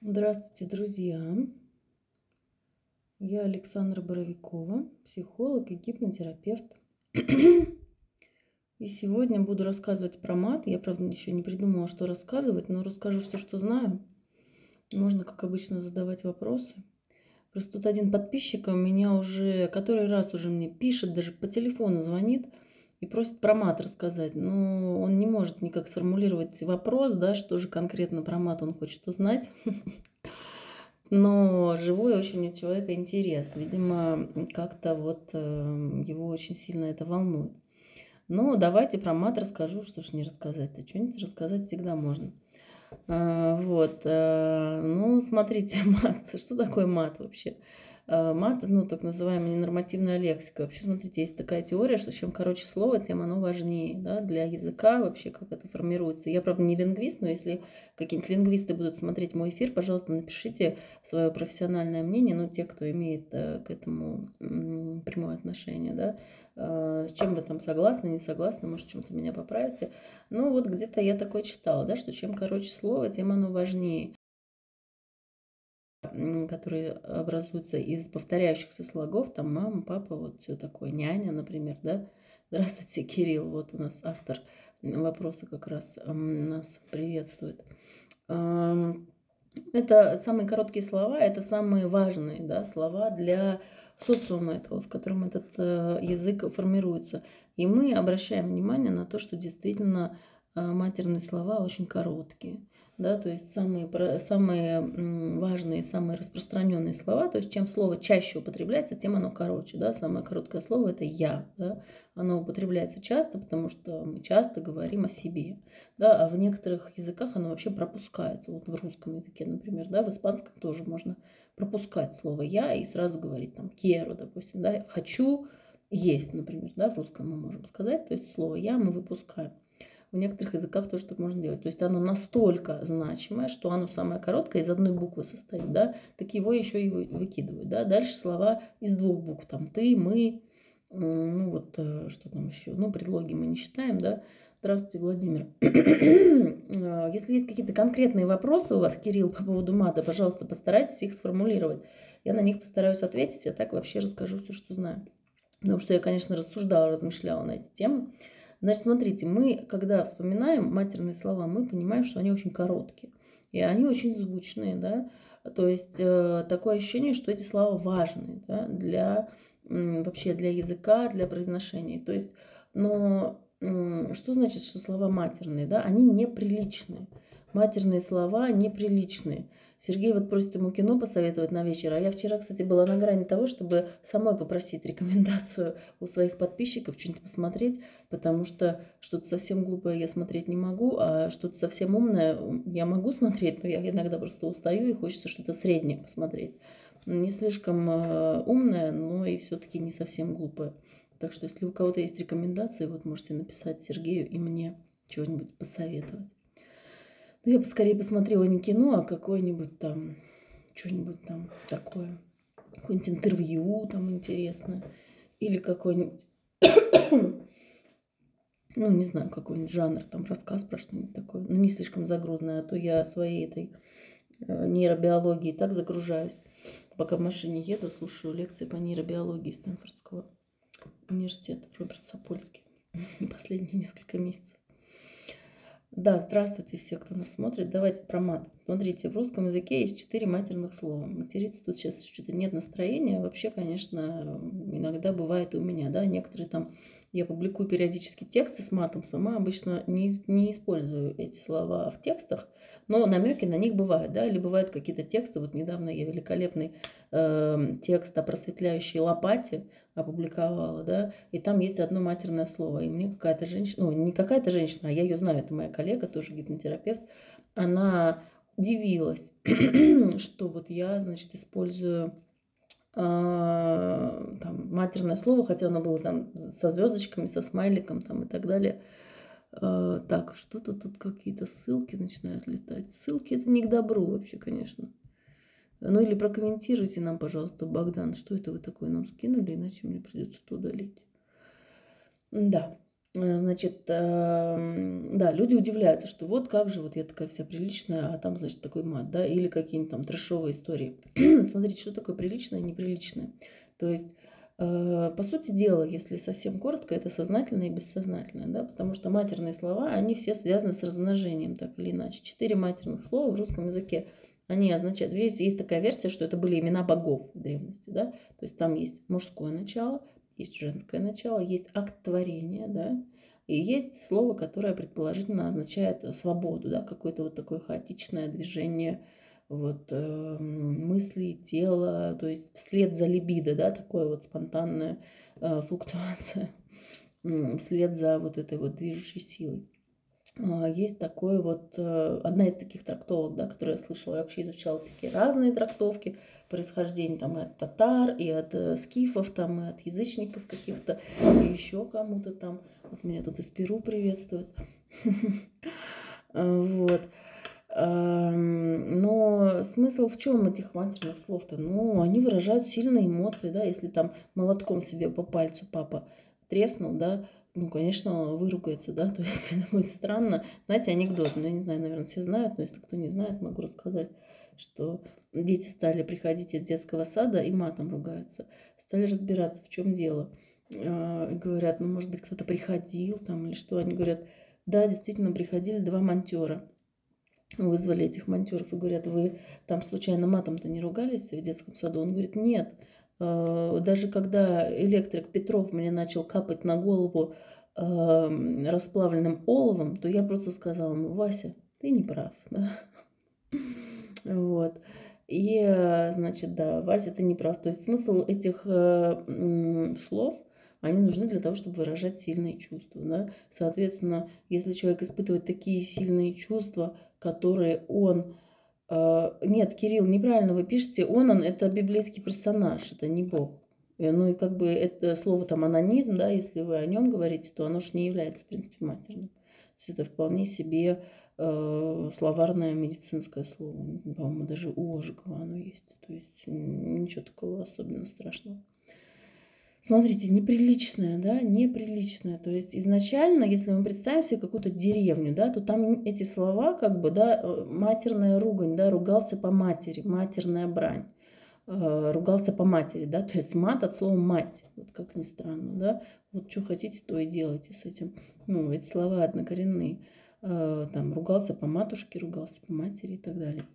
Здравствуйте, друзья! Я Александра Боровикова, психолог и гипнотерапевт. И сегодня буду рассказывать про мат. Я, правда, еще не придумала, что рассказывать, но расскажу все, что знаю. Можно, как обычно, задавать вопросы. Просто тут один подписчик у меня уже который раз уже мне пишет, даже по телефону звонит и просит про мат рассказать. Но он не может никак сформулировать вопрос, да, что же конкретно про мат он хочет узнать. Но живой очень у человека интерес. Видимо, как-то вот его очень сильно это волнует. Но давайте про мат расскажу, что ж не рассказать-то. Что-нибудь рассказать всегда можно. Ну, смотрите, мат. Что такое мат вообще? Мат, ну, так называемая ненормативная лексика. Вообще, смотрите, есть такая теория, что чем короче слово, тем оно важнее, да, для языка вообще, как это формируется. Я, правда, не лингвист, но если какие-нибудь лингвисты будут смотреть мой эфир, пожалуйста, напишите свое профессиональное мнение, ну, те, кто имеет к этому прямое отношение, да, с чем вы там согласны, не согласны, может, чем-то меня поправите. Ну, вот где-то я такое читала, да, что чем короче слово, тем оно важнее, которые образуются из повторяющихся слогов, там мама, папа, вот все такое, няня, например, да. Здравствуйте, Кирилл, вот у нас автор вопроса как раз нас приветствует. Это самые короткие слова, это самые важные, да, слова для социума этого, в котором этот язык формируется. И мы обращаем внимание на то, что действительно матерные слова очень короткие. Да, то есть самые важные, самые распространенные слова, то есть чем слово чаще употребляется, тем оно короче. Да? Самое короткое слово – это «я». Да? Оно употребляется часто, потому что мы часто говорим о себе. Да? А в некоторых языках оно вообще пропускается. Вот в русском языке, например, да? В испанском тоже можно пропускать слово «я» и сразу говорить там «quiero», допустим, да? «Хочу есть», например, да? В русском мы можем сказать, то есть слово «я» мы выпускаем. В некоторых языках тоже так можно делать. То есть оно настолько значимое, что оно самое короткое, из одной буквы состоит, да, так его еще и выкидывают, да. Дальше слова из двух букв, там ты, мы, ну вот что там еще, ну предлоги мы не считаем, да. Здравствуйте, Владимир. Если есть какие-то конкретные вопросы у вас, Кирилл, по поводу мата, пожалуйста, постарайтесь их сформулировать. Я на них постараюсь ответить, а так вообще расскажу все, что знаю. Потому что я, конечно, рассуждала, размышляла на эти темы. Значит, смотрите, мы, когда вспоминаем матерные слова, мы понимаем, что они очень короткие. И они очень звучные, да. То есть такое ощущение, что эти слова важны, да, для вообще для языка, для произношения. То есть, но что значит, что слова матерные, да? Они неприличные. Матерные слова неприличные. Сергей вот просит ему кино посоветовать на вечер. А я вчера, кстати, была на грани того, чтобы самой попросить рекомендацию у своих подписчиков что-нибудь посмотреть, потому что что-то совсем глупое я смотреть не могу, а что-то совсем умное я могу смотреть, но я иногда просто устаю и хочется что-то среднее посмотреть. Не слишком умное, но и все-таки не совсем глупое. Так что если у кого-то есть рекомендации, вот можете написать Сергею и мне чего-нибудь посоветовать. Ну, я бы скорее посмотрела не кино, а какое-нибудь там, что-нибудь там такое. Какое-нибудь интервью там интересное. Или какой-нибудь, ну, не знаю, какой-нибудь жанр, там, рассказ про что-нибудь такое. Ну, не слишком загрузное, а то я своей этой нейробиологии так загружаюсь. Пока в машине еду, слушаю лекции по нейробиологии Стэнфордского университета, Роберт Сапольский, последние несколько месяцев. Да, здравствуйте все, кто нас смотрит. Давайте про мат. Смотрите, в русском языке есть 4 матерных слова. Материться тут сейчас что-то нет настроения. Вообще, конечно, иногда бывает и у меня, да, некоторые там, я публикую периодически тексты с матом, сама обычно не использую эти слова в текстах, но намеки на них бывают, да, или бывают какие-то тексты. Вот недавно я великолепный текст о просветляющей лопате опубликовала, да, и там есть одно матерное слово. И мне какая-то женщина, ну, не какая-то женщина, а я ее знаю, это моя коллега, тоже гипнотерапевт, она удивилась, что вот я, значит, использую там матерное слово, хотя оно было там со звездочками, со смайликом там и так далее. Так, что-то тут какие-то ссылки начинают летать. Ссылки это не к добру вообще, конечно. Ну или прокомментируйте нам, пожалуйста, Богдан, что это вы такое нам скинули, иначе мне придется это удалить. Да. Значит, да, люди удивляются, что вот как же, вот я такая вся приличная, а там, значит, такой мат, да, или какие-нибудь там трэшовые истории. Смотрите, что такое приличное и неприличное. То есть, по сути дела, если совсем коротко, это сознательное и бессознательное, да, потому что матерные слова, они все связаны с размножением, так или иначе. 4 матерных слова в русском языке, они означают, есть такая версия, что это были имена богов в древности, да, то есть там есть мужское начало, есть женское начало, есть акт творения, да, и есть слово, которое предположительно означает свободу, да, какое-то вот такое хаотичное движение вот, мысли, тела, то есть вслед за либидо, да, такое вот спонтанная флуктуация, вслед за вот этой вот движущей силой. Есть такое вот, одна из таких трактовок, да, которую я слышала, я вообще изучала всякие разные трактовки происхождения там и от татар, и от скифов, там, и от язычников каких-то, и еще кому-то там. Вот меня тут из Перу приветствуют. Вот. Но смысл в чем этих матерных слов-то? Ну, они выражают сильные эмоции, да, если там молотком себе по пальцу папа треснул, да, ну, конечно, выругается, да, то есть это будет странно. Знаете, анекдот, ну, я не знаю, наверное, все знают, но если кто не знает, могу рассказать, что дети стали приходить из детского сада и матом ругаются. Стали разбираться, в чем дело. Говорят, ну, может быть, кто-то приходил там или что. Они говорят, да, действительно, приходили 2 монтера. Вызвали этих монтеров и говорят, вы там случайно матом-то не ругались в детском саду? Он говорит, нет. Даже когда электрик Петров мне начал капать на голову расплавленным оловом, то я просто сказала ему, Вася, ты не прав. Да? Вот. И, значит, да, Вася, ты не прав. То есть смысл этих слов, они нужны для того, чтобы выражать сильные чувства. Да? Соответственно, если человек испытывает такие сильные чувства, которые он... Нет, Кирилл, неправильно вы пишете. Он это библейский персонаж, это не Бог. Ну и как бы это слово там анонизм, да, если вы о нем говорите, то оно же не является, в принципе, матерным. То есть это вполне себе словарное медицинское слово. По-моему, даже у Ожегова оно есть. То есть ничего такого особенно страшного. Смотрите, неприличное, да, неприличное. То есть изначально, если мы представим себе какую-то деревню, да, то там эти слова, как бы, да, матерная ругань, да, ругался по матери, матерная брань, ругался по матери, да, то есть мат от слова мать, вот как ни странно, да, вот что хотите, то и делайте с этим. Ну, эти слова однокоренные. Там ругался по матушке, ругался по матери и так далее.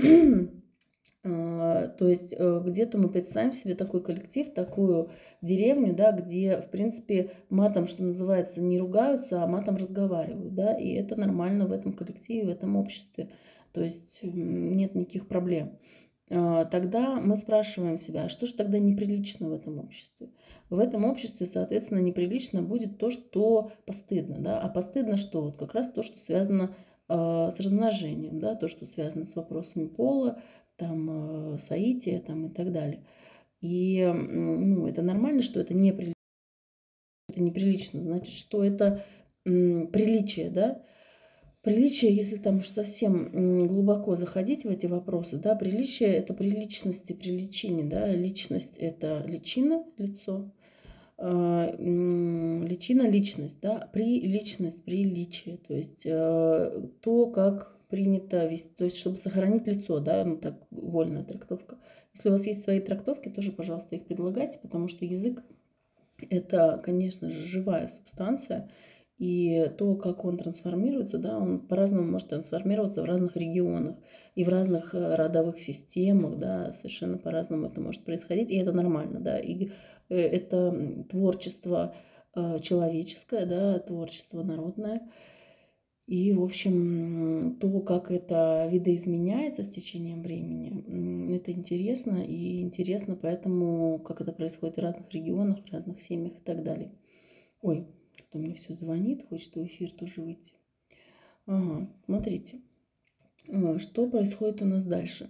То есть где-то мы представим себе такой коллектив, такую деревню, да, где, в принципе, матом, что называется, не ругаются, а матом разговаривают, да, и это нормально в этом коллективе, в этом обществе. То есть нет никаких проблем. Тогда мы спрашиваем себя, а что же тогда неприлично в этом обществе? В этом обществе, соответственно, неприлично будет то, что постыдно, да, а постыдно что? Вот как раз то, что связано с размножением, да, то, что связано с вопросами пола, там, соития там, и так далее. И ну, это нормально, что это неприлично, значит, что это приличие, да. Приличие, если там уж совсем глубоко заходить в эти вопросы, да, приличие – это приличность и приличине, да, личность – это личина, лицо, личина – личность, да, приличность, приличие, то есть то, как принято вести, то есть чтобы сохранить лицо, да, ну так вольная трактовка. Если у вас есть свои трактовки, тоже, пожалуйста, их предлагайте, потому что язык – это, конечно же, живая субстанция, и то, как он трансформируется, да, он по-разному может трансформироваться в разных регионах и в разных родовых системах, да, совершенно по-разному это может происходить, и это нормально, да, и это творчество человеческое, да, творчество народное. И, в общем, то, как это видоизменяется с течением времени, это интересно. И интересно поэтому, как это происходит в разных регионах, в разных семьях и так далее. Ой, кто мне все звонит, хочет в эфир тоже выйти. Ага, смотрите, что происходит у нас дальше.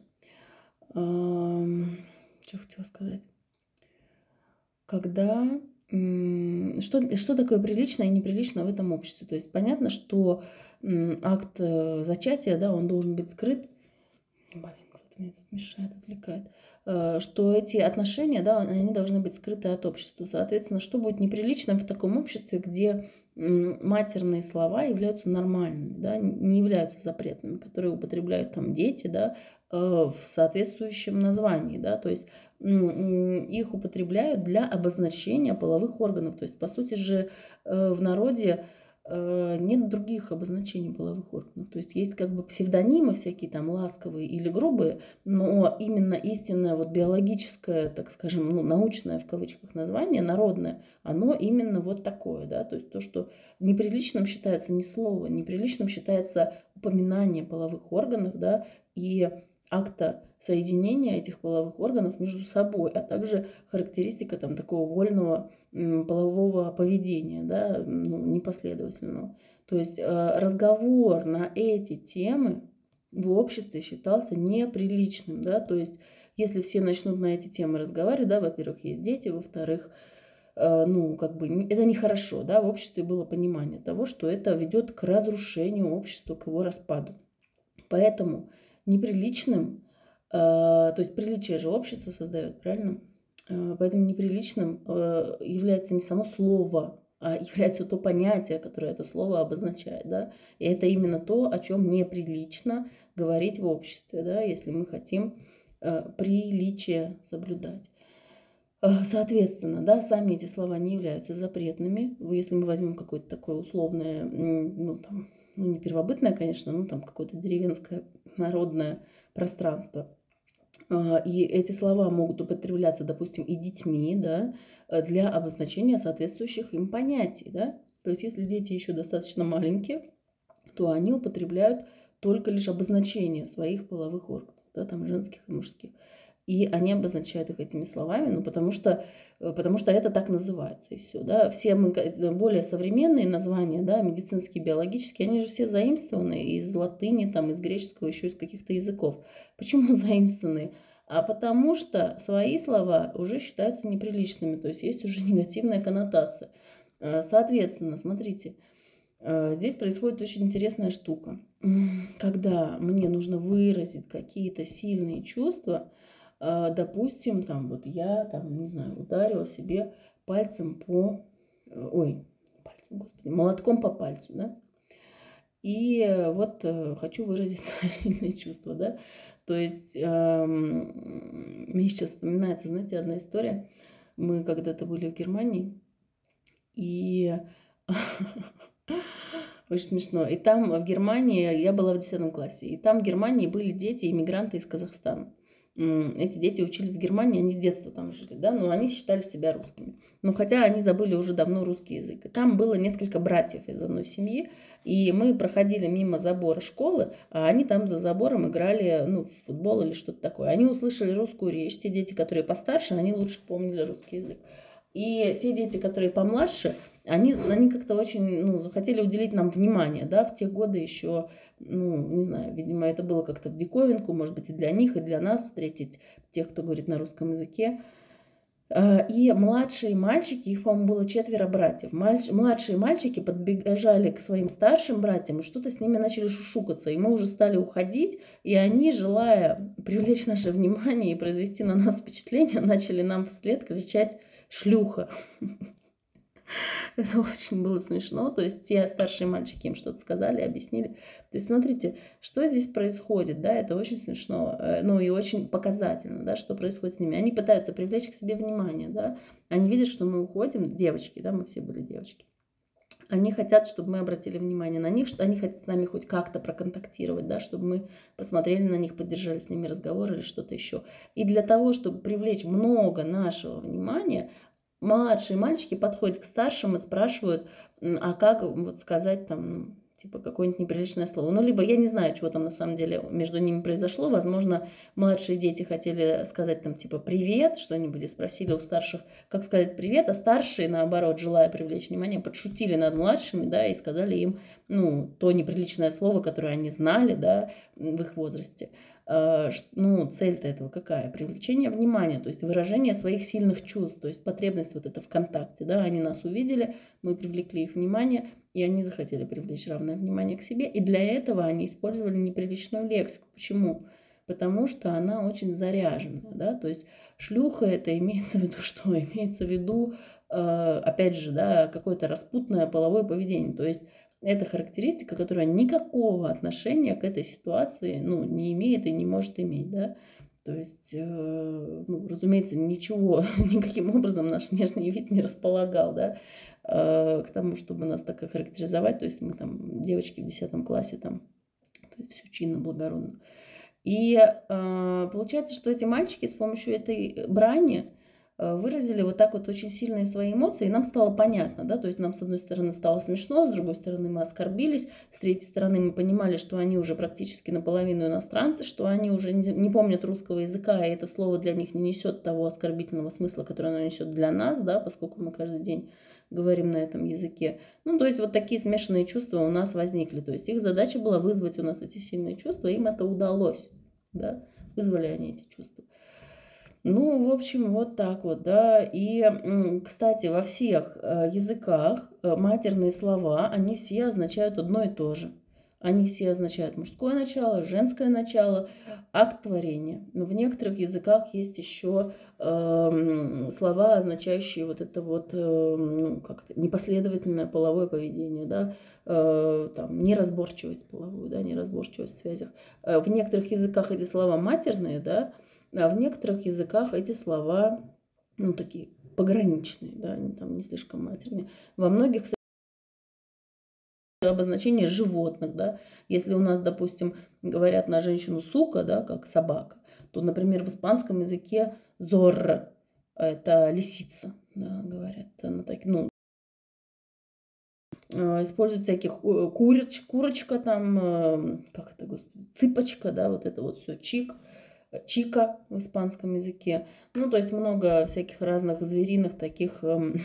Что хотела сказать? Когда... Что такое прилично и неприлично в этом обществе? То есть понятно, что акт зачатия, да, он должен быть скрыт. Блин, кто-то кто-то мне тут мешает, отвлекает, что эти отношения, да, они должны быть скрыты от общества. Соответственно, что будет неприличным в таком обществе, где матерные слова являются нормальными, да, не являются запретными, которые употребляют там дети, да, в соответствующем названии, да, то есть их употребляют для обозначения половых органов. То есть, по сути же, в народе нет других обозначений половых органов. То есть есть как бы псевдонимы всякие там ласковые или грубые, но именно истинное вот биологическое, так скажем, ну, научное в кавычках название, народное, оно именно вот такое, да, то есть то, что неприличным считается не слово, неприличным считается упоминание половых органов, да, и акта соединения этих половых органов между собой, а также характеристика там такого вольного полового поведения, да, ну, непоследовательного. То есть разговор на эти темы в обществе считался неприличным, да, то есть если все начнут на эти темы разговаривать, да, во-первых, есть дети, во-вторых, ну, как бы это нехорошо, да, в обществе было понимание того, что это ведет к разрушению общества, к его распаду. Поэтому неприличным, то есть приличие же общество создает, правильно? Поэтому неприличным является не само слово, а является то понятие, которое это слово обозначает, да, и это именно то, о чем неприлично говорить в обществе, да, если мы хотим приличие соблюдать. Соответственно, да, сами эти слова не являются запретными. Если мы возьмем какое-то такое условное, ну, там, ну, не первобытное, конечно, ну, там, какое-то деревенское народное пространство, и эти слова могут употребляться, допустим, и детьми, да, для обозначения соответствующих им понятий, да. То есть если дети еще достаточно маленькие, то они употребляют только лишь обозначение своих половых органов, да, там женских и мужских. И они обозначают их этими словами, ну, потому что это так называется, и все, да. Все мы, более современные названия, да, медицинские, биологические, они же все заимствованы из латыни, там, из греческого, еще из каких-то языков. Почему заимствованы? А потому что свои слова уже считаются неприличными, то есть есть уже негативная коннотация. Соответственно, смотрите, здесь происходит очень интересная штука. Когда мне нужно выразить какие-то сильные чувства, допустим, там вот я, там, не знаю, ударила себе пальцем по, пальцем, господи, молотком по пальцу, да, и вот хочу выразить свои сильные чувства, да, то есть мне сейчас вспоминается, знаете, одна история. Мы когда-то были в Германии, и очень смешно. И там в Германии, я была в 10 классе, и там в Германии были дети, иммигранты из Казахстана. Эти дети учились в Германии, они с детства там жили, да, но они считали себя русскими. Но хотя они забыли уже давно русский язык. И там было несколько братьев из одной семьи, и мы проходили мимо забора школы, а они там за забором играли, ну, в футбол или что-то такое. Они услышали русскую речь, те дети, которые постарше, они лучше помнили русский язык. И те дети, которые помладше, они как-то очень, ну, захотели уделить нам внимание, да, в те годы еще, ну, не знаю, видимо, это было как-то в диковинку, может быть, и для них, и для нас встретить тех, кто говорит на русском языке. И младшие мальчики, их, по-моему, было 4 братьев, младшие мальчики подбежали к своим старшим братьям и что-то с ними начали шушукаться, и мы уже стали уходить, и они, желая привлечь наше внимание и произвести на нас впечатление, начали нам вслед кричать «шлюха». Это очень было смешно. То есть те старшие мальчики им что-то сказали, объяснили. То есть смотрите, что здесь происходит, да, это очень смешно, ну и очень показательно, да, что происходит с ними. Они пытаются привлечь к себе внимание, да, они видят, что мы уходим, девочки, да, мы все были девочки. Они хотят, чтобы мы обратили внимание на них, что они хотят с нами хоть как-то проконтактировать, да, чтобы мы посмотрели на них, поддержали с ними разговор или что-то еще. И для того, чтобы привлечь много нашего внимания, младшие мальчики подходят к старшим и спрашивают, а как вот сказать там, типа, какое-нибудь неприличное слово. Ну, либо я не знаю, чего там на самом деле между ними произошло. Возможно, младшие дети хотели сказать там, типа, привет, что-нибудь, и спросили у старших, как сказать привет, а старшие, наоборот, желая привлечь внимание, подшутили над младшими, да, и сказали им, ну, то неприличное слово, которое они знали, да, в их возрасте. Ну, цель-то этого какая? Привлечение внимания, то есть выражение своих сильных чувств, то есть потребность вот это в контакте, да, они нас увидели, мы привлекли их внимание, и они захотели привлечь равное внимание к себе, и для этого они использовали неприличную лексику. Почему? потому что она очень заряженная, да, то есть шлюха это имеется в виду что? Имеется в виду, опять же, да, какое-то распутное половое поведение, то есть это характеристика, которая никакого отношения к этой ситуации, ну, не имеет и не может иметь, да. То есть, ну, разумеется, ничего, никаким образом наш внешний вид не располагал, да, к тому, чтобы нас так охарактеризовать. То есть мы там, девочки в 10 классе, там, то есть все чинно, благородно. И получается, что эти мальчики с помощью этой брани выразили вот так вот очень сильные свои эмоции, и нам стало понятно, да, то есть нам с одной стороны стало смешно, с другой стороны мы оскорбились, с третьей стороны мы понимали, что они уже практически наполовину иностранцы, что они уже не помнят русского языка, и это слово для них не несет того оскорбительного смысла, который оно несет для нас, да, поскольку мы каждый день говорим на этом языке. Ну, то есть вот такие смешанные чувства у нас возникли, то есть их задача была вызвать у нас эти сильные чувства, им это удалось, да, вызвали они эти чувства. Ну, в общем, вот так вот, да. И, кстати, во всех языках матерные слова, они все означают одно и то же. Они все означают мужское начало, женское начало, акт творения. Но в некоторых языках есть еще слова, означающие вот это вот ну, как-то непоследовательное половое поведение, да, там, неразборчивость половую, да, неразборчивость в связях. В некоторых языках эти слова матерные, да, а в некоторых языках эти слова, ну, такие пограничные, да, они там не слишком матерные. Во многих обозначение животных, да. Если у нас, допустим, говорят на женщину сука, да, как собака, то, например, в испанском языке зорро – это лисица, да, говорят. Она так, ну, используют всяких курочка там, как это, господи, цыпочка, да, вот это вот все чика в испанском языке. Ну, то есть много всяких разных звериных таких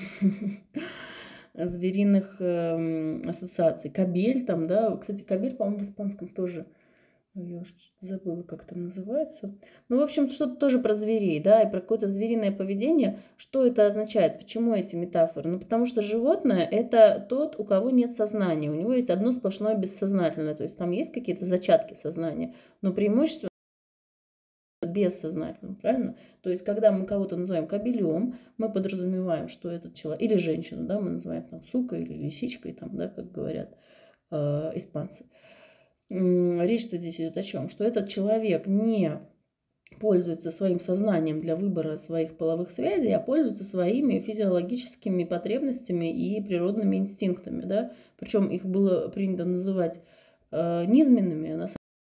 звериных ассоциаций. Кобель там, да. Кстати, кобель, по-моему, в испанском тоже. Я уж забыла, как там называется. Ну, в общем, что-то тоже про зверей, да, и про какое-то звериное поведение. Что это означает? Почему эти метафоры? Ну, потому что животное – это тот, у кого нет сознания. У него есть одно сплошное бессознательное. То есть там есть какие-то зачатки сознания, но преимущественно бессознательным, правильно? То есть, когда мы кого-то называем кобелем, мы подразумеваем, что этот человек, или женщину, да, мы называем там сукой или лисичкой, там, да, как говорят испанцы. Речь-то здесь идет о чем? Что этот человек не пользуется своим сознанием для выбора своих половых связей, а пользуется своими физиологическими потребностями и природными инстинктами, да? Причем их было принято называть низменными, а на самом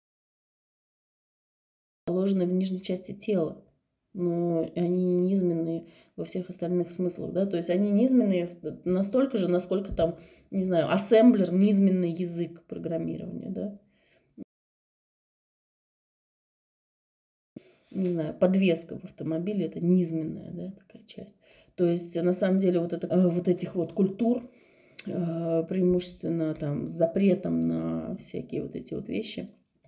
деле положены в нижней части тела, но они не низменные во всех остальных смыслах, да, то есть они низменные настолько же, насколько там, не знаю, ассемблер, низменный язык программирования, да. Не знаю, подвеска в автомобиле – это низменная, да, такая часть. То есть на самом деле вот, это, вот этих вот культур, преимущественно там с запретом на всякие вот эти вот вещи,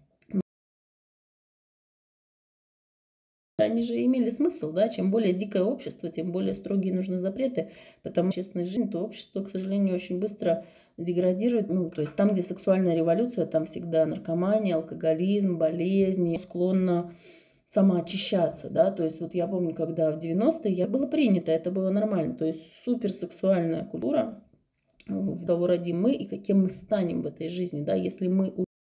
они же имели смысл, да, чем более дикое общество, тем более строгие нужны запреты, потому что честная жизнь, то общество, к сожалению, очень быстро деградирует, ну, то есть там, где сексуальная революция, там всегда наркомания, алкоголизм, болезни, склонно самоочищаться, да, то есть вот я помню, когда в 90-е было принято, это было нормально, то есть суперсексуальная культура, в кого родим мы и каким мы станем в этой жизни, да, если мы,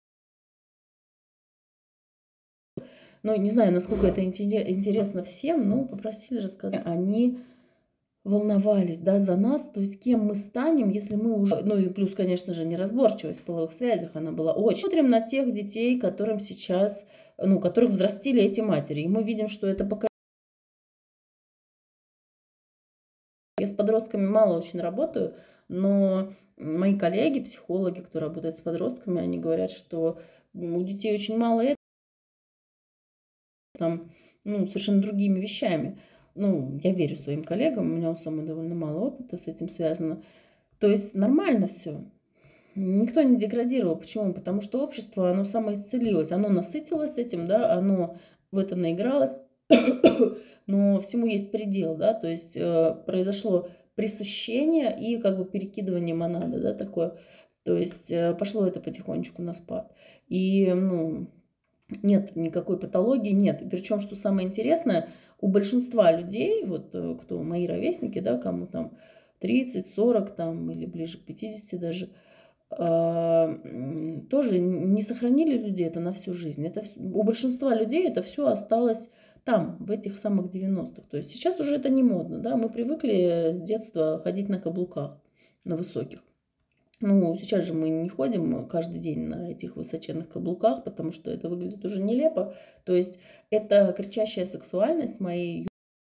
ну, не знаю, насколько это интересно всем, но попросили рассказать, они волновались, да, за нас, то есть кем мы станем, если мы уже, ну и плюс, конечно же, неразборчивость в половых связях, она была очень. Смотрим на тех детей, которым сейчас, ну, которых взрастили эти матери, и мы видим, что это поколение. Я с подростками мало очень работаю, но мои коллеги, психологи, кто работает с подростками, они говорят, что у детей очень мало там, ну, совершенно другими вещами. Ну, я верю своим коллегам, у меня у самой довольно мало опыта с этим связано. То есть нормально все. Никто не деградировал. Почему? Потому что общество, оно самоисцелилось, оно насытилось этим, да, оно в это наигралось, но всему есть предел, да, то есть произошло пресыщение и как бы перекидывание монады, да, такое. То есть пошло это потихонечку на спад. И, ну, Нет никакой патологии, нет. Причем, что самое интересное, у большинства людей, вот кто мои ровесники, да, кому там 30, 40 там или ближе к 50 даже, тоже не сохранили людей это на всю жизнь. У большинства людей это все осталось там, в этих самых 90-х. То есть сейчас уже это не модно, да, мы привыкли с детства ходить на каблуках, на высоких. Ну, сейчас же мы не ходим каждый день на этих высоченных каблуках, потому что это выглядит уже нелепо. То есть это кричащая сексуальность моей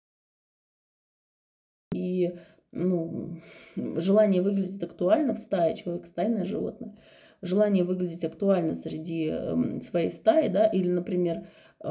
и ну, желание выглядеть актуально в стае, человек стайное животное, желание выглядеть актуально среди своей стаи, да, или, например,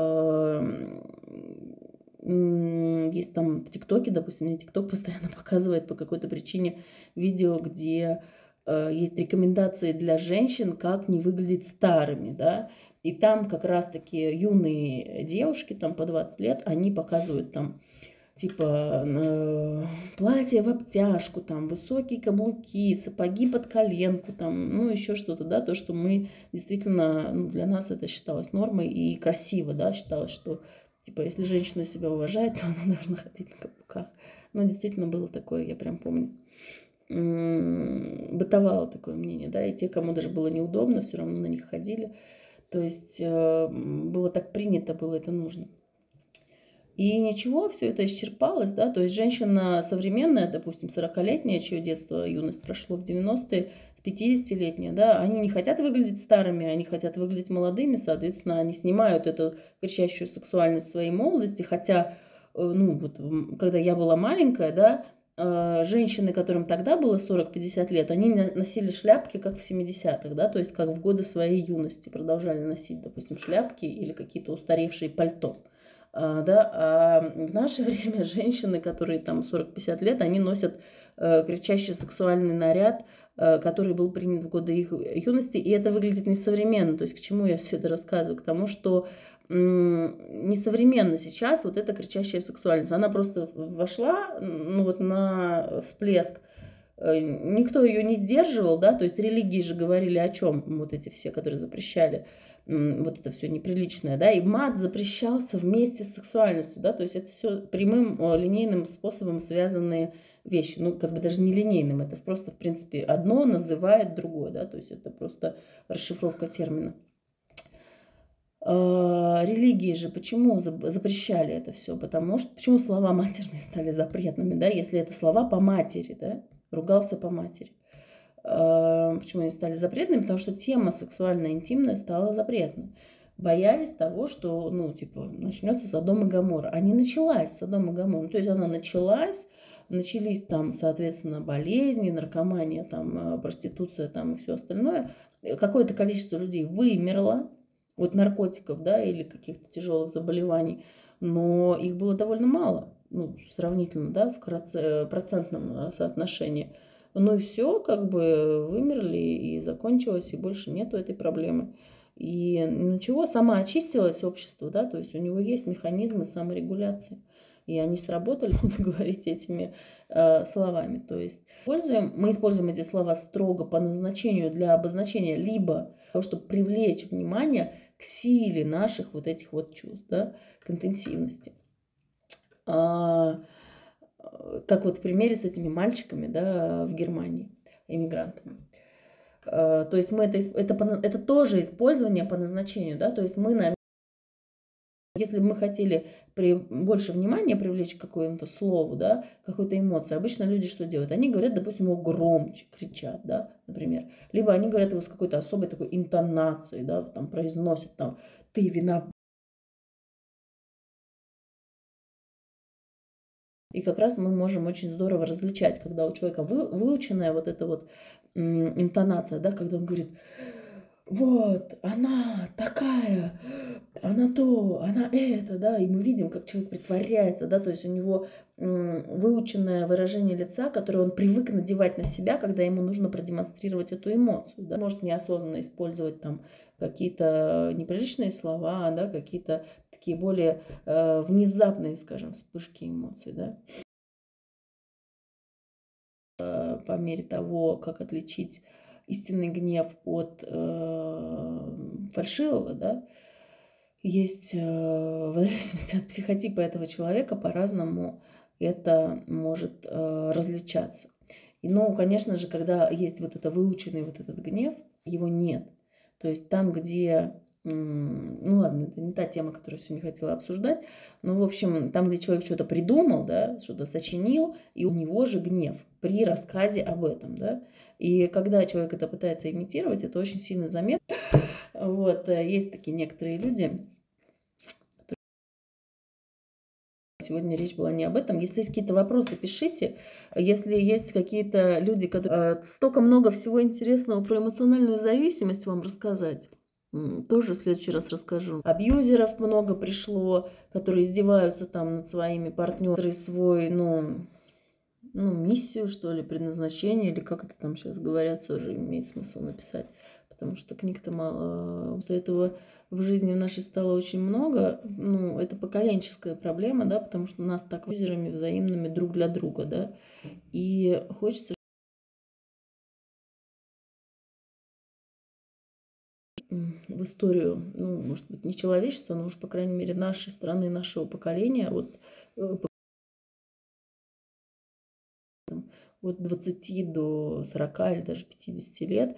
есть там в ТикТоке, допустим, мне ТикТок постоянно показывает по какой-то причине видео, где есть рекомендации для женщин, как не выглядеть старыми, да, и там как раз-таки юные девушки, там по 20 лет, они показывают там типа платье в обтяжку, там высокие каблуки, сапоги под коленку, там, ну еще что-то, да, то, что мы действительно, ну, для нас это считалось нормой и красиво, да, считалось, что типа если женщина себя уважает, то она должна ходить на каблуках. Но действительно было такое, я прям помню. Бытовало такое мнение, да, и те, кому даже было неудобно, все равно на них ходили. То есть было так принято, было это нужно. И ничего, все это исчерпалось, да, то есть женщина современная, допустим, 40-летняя, чье детство, юность прошло в 90-е, с 50-летняя, да, они не хотят выглядеть старыми, они хотят выглядеть молодыми, соответственно, они снимают эту кричащую сексуальность своей молодости, хотя, ну, вот, когда я была маленькая, да, женщины, которым тогда было 40-50 лет, они носили шляпки, как в 70-х, да, то есть как в годы своей юности продолжали носить, допустим, шляпки или какие-то устаревшие пальто. Да, а в наше время женщины, которые там 40-50 лет, они носят кричащий сексуальный наряд, который был принят в годы их юности, и это выглядит несовременно. То есть к чему я все это рассказываю? К тому, что несовременно сейчас вот эта кричащая сексуальность. Она просто вошла, ну вот на всплеск, никто ее не сдерживал, да, то есть религии же говорили о чем, вот эти все, которые запрещали вот это все неприличное, да, и мат запрещался вместе с сексуальностью, да, то есть это все прямым линейным способом связанные вещи, ну, как бы даже не линейным, это просто, в принципе, одно называет другое, да, то есть это просто расшифровка термина. Религии же почему запрещали это все? Потому что почему слова матерные стали запретными, да, если это слова по матери, да, ругался по матери. Почему они стали запретными? Потому что тема сексуальная, интимная стала запретной. Боялись того, что, ну, типа, начнется Содом и Гоморра. А не началась Содом и Гоморра. То есть она началась, начались там, соответственно, болезни, наркомания, там, проституция там и все остальное. Какое-то количество людей вымерло от наркотиков, да, или каких-то тяжелых заболеваний, но их было довольно мало, ну, сравнительно, да, в процентном соотношении. Ну и все, как бы вымерли и закончилось, и больше нету этой проблемы. И ничего, сама очистилось общество, да, то есть у него есть механизмы саморегуляции. И они сработали, буду говорить этими словами. То есть мы используем эти слова строго по назначению для обозначения либо того, чтобы привлечь внимание к силе наших вот этих вот чувств, да, к интенсивности. Как вот в примере с этими мальчиками, да, в Германии, иммигрантами. То есть это тоже использование по назначению, да, то есть если бы мы хотели больше внимания привлечь к какому-то слову, да, какой-то эмоции, обычно люди что делают? Они говорят, допустим, его громче, кричат, да, например. Либо они говорят его с какой-то особой такой интонацией, да, там произносят там «ты виноват». И как раз мы можем очень здорово различать, когда у человека выученная вот эта вот интонация, да, когда он говорит вот, она такая, она то, она это, да, и мы видим, как человек притворяется, да, то есть у него выученное выражение лица, которое он привык надевать на себя, когда ему нужно продемонстрировать эту эмоцию, да, может неосознанно использовать там какие-то неприличные слова, да, какие-то такие более внезапные, скажем, вспышки эмоций, да, по мере того, как отличить истинный гнев от фальшивого, да, есть, в зависимости от психотипа этого человека, по-разному это может различаться. Ну, конечно же, когда есть вот это выученный вот этот гнев, его нет. То есть там, где, ну ладно, это не та тема, которую я сегодня хотела обсуждать, но, в общем, там, где человек что-то придумал, да, что-то сочинил, и у него же гнев при рассказе об этом, да. И когда человек это пытается имитировать, это очень сильно заметно. Вот, есть такие некоторые люди. Сегодня речь была не об этом. Если есть какие-то вопросы, пишите. Если есть какие-то люди, которые... Столько много всего интересного про эмоциональную зависимость вам рассказать. Тоже в следующий раз расскажу. Абьюзеров много пришло, которые издеваются там над своими партнерами, свой, миссию, что ли, предназначение, или как это там сейчас говорится, уже имеет смысл написать. Потому что книг-то мало. Вот этого в жизни в нашей стало очень много. Ну, это поколенческая проблема, да, потому что нас так юзерами взаимными друг для друга, да. И хочется в историю, ну, может быть, не человечества, но уж, по крайней мере, нашей страны, нашего поколения, вот от 20 до 40 или даже 50 лет.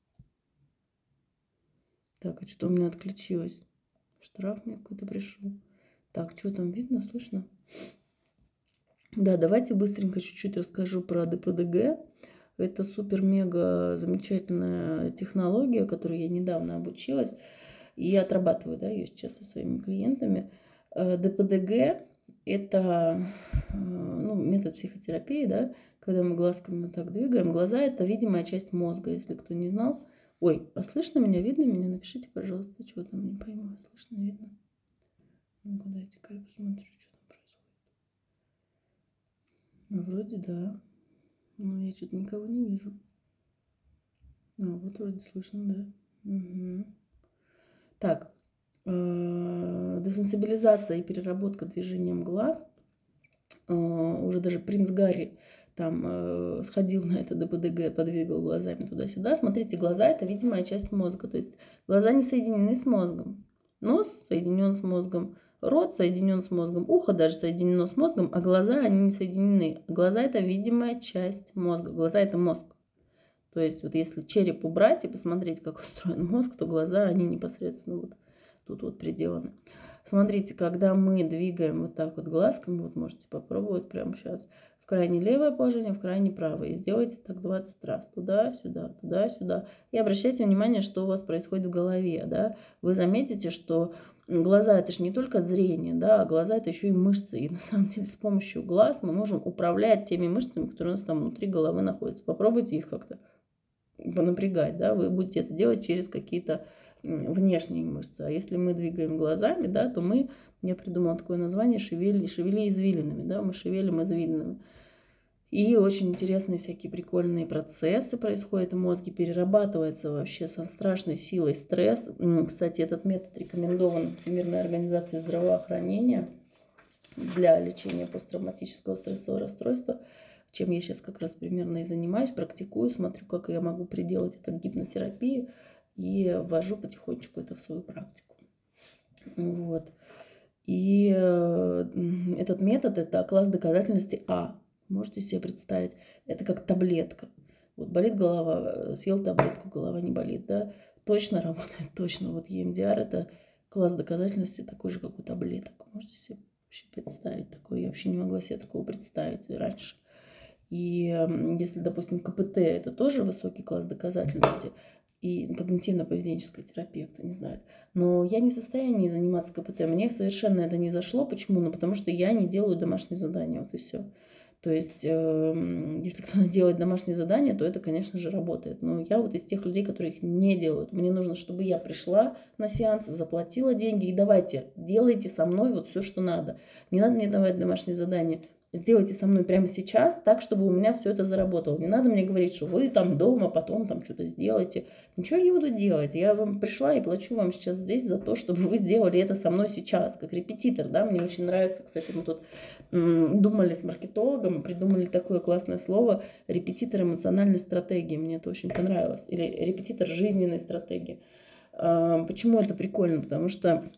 Так, а что у меня отключилось? Штраф мне какой-то пришел. Так, что там видно, слышно? Да, давайте быстренько чуть-чуть расскажу про ДПДГ. Это супер-мега замечательная технология, которой я недавно обучилась. И отрабатываю, да, ее сейчас со своими клиентами. ДПДГ – это метод психотерапии, да, когда мы глазками вот так двигаем. Глаза – это видимая часть мозга, если кто не знал. Ой, а слышно меня, видно меня? Напишите, пожалуйста, что там, не пойму, слышно, видно. Ну-ка, дайте-ка я посмотрю, что там происходит. Вроде да. Но я что-то никого не вижу. Вот вроде слышно, да. Угу. Так, десенсибилизация и переработка движением глаз. Уже даже принц Гарри там сходил на это ДПДГ, подвигал глазами туда-сюда. Смотрите, глаза – это видимая часть мозга. То есть глаза не соединены с мозгом. Нос соединен с мозгом, рот соединен с мозгом, ухо даже соединено с мозгом, а глаза, они не соединены. Глаза – это видимая часть мозга. Глаза – это мозг. То есть вот если череп убрать и посмотреть, как устроен мозг, то глаза, они непосредственно вот тут вот приделаны. Смотрите, когда мы двигаем вот так вот глазками, вот можете попробовать прямо сейчас, в крайне левое положение, в крайне правое. И сделайте так 20 раз. Туда-сюда, туда-сюда. И обращайте внимание, что у вас происходит в голове. Да? Вы заметите, что глаза – это же не только зрение, да, а глаза – это еще и мышцы. И на самом деле с помощью глаз мы можем управлять теми мышцами, которые у нас там внутри головы находятся. Попробуйте их как-то понапрягать, да, вы будете это делать через какие-то внешние мышцы. А если мы двигаем глазами, да, то я придумала такое название, шевели извилинами, да, мы шевелим извилинами. И очень интересные всякие прикольные процессы происходят в мозге, перерабатывается вообще со страшной силой стресс. Кстати, этот метод рекомендован Всемирной организацией здравоохранения для лечения посттравматического стрессового расстройства, чем я сейчас как раз примерно и занимаюсь, практикую, смотрю, как я могу приделать это в гипнотерапии и ввожу потихонечку это в свою практику. Вот. И этот метод – это класс доказательности А. Можете себе представить, это как таблетка. Вот болит голова, съел таблетку, голова не болит, да? Точно работает, точно. Вот EMDR – это класс доказательности такой же, как у таблеток. Можете себе вообще представить такое? Я вообще не могла себе такого представить раньше. И если, допустим, КПТ – это тоже высокий класс доказательности, и когнитивно-поведенческая терапия, кто не знает. Но я не в состоянии заниматься КПТ. Мне совершенно это не зашло. Почему? Ну, потому что я не делаю домашние задания. Вот и все. То есть, если кто-то делает домашние задания, то это, конечно же, работает. Но я вот из тех людей, которые их не делают. Мне нужно, чтобы я пришла на сеанс, заплатила деньги и давайте, делайте со мной вот все, что надо. Не надо мне давать домашние задания. Сделайте со мной прямо сейчас так, чтобы у меня все это заработало. Не надо мне говорить, что вы там дома, потом там что-то сделаете. Ничего не буду делать. Я вам пришла и плачу вам сейчас здесь за то, чтобы вы сделали это со мной сейчас, как репетитор. Да? Мне очень нравится, кстати, мы тут думали с маркетологом, придумали такое классное слово репетитор эмоциональной стратегии. Мне это очень понравилось. Или репетитор жизненной стратегии. Почему это прикольно? Потому что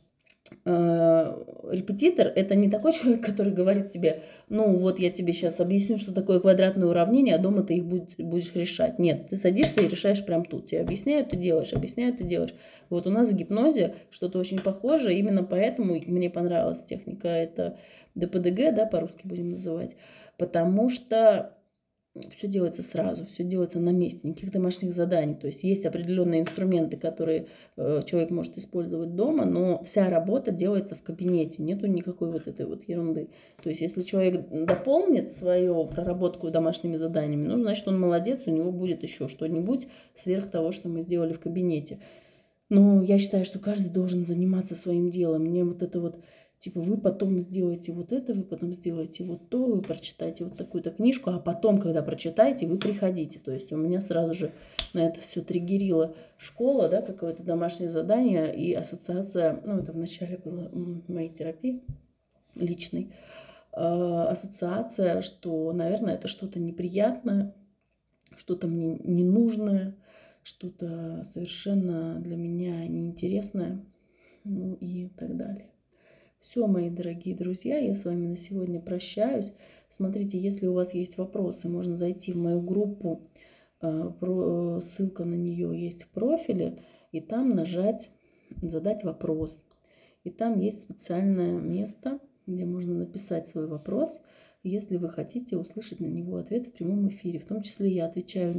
Репетитор — это не такой человек, который говорит тебе: ну вот я тебе сейчас объясню, что такое квадратные уравнения, а дома ты их будешь решать. Нет, ты садишься и решаешь прям тут. Тебе объясняют, ты делаешь, объясняют, ты делаешь. Вот у нас в гипнозе что-то очень похожее, именно поэтому мне понравилась техника, это ДПДГ, да, по-русски будем называть, потому что все делается сразу, все делается на месте, никаких домашних заданий. То есть есть определенные инструменты, которые человек может использовать дома, но вся работа делается в кабинете, нету никакой вот этой вот ерунды. То есть если человек дополнит свою проработку домашними заданиями, ну, значит, он молодец, у него будет еще что-нибудь сверх того, что мы сделали в кабинете. Но я считаю, что каждый должен заниматься своим делом. Мне вот это вот, типа, вы потом сделаете вот это, вы потом сделаете вот то, вы прочитаете вот такую-то книжку, а потом, когда прочитаете, вы приходите. То есть у меня сразу же на это все триггерила школа, да, какое-то домашнее задание и ассоциация, ну, это вначале было моей терапии личной, ассоциация, что, наверное, это что-то неприятное, что-то мне ненужное, что-то совершенно для меня неинтересное, ну и так далее. Все, мои дорогие друзья, я с вами на сегодня прощаюсь. Смотрите, если у вас есть вопросы, можно зайти в мою группу, ссылка на нее есть в профиле, и там нажать «Задать вопрос». И там есть специальное место, где можно написать свой вопрос, если вы хотите услышать на него ответ в прямом эфире. В том числе я отвечаю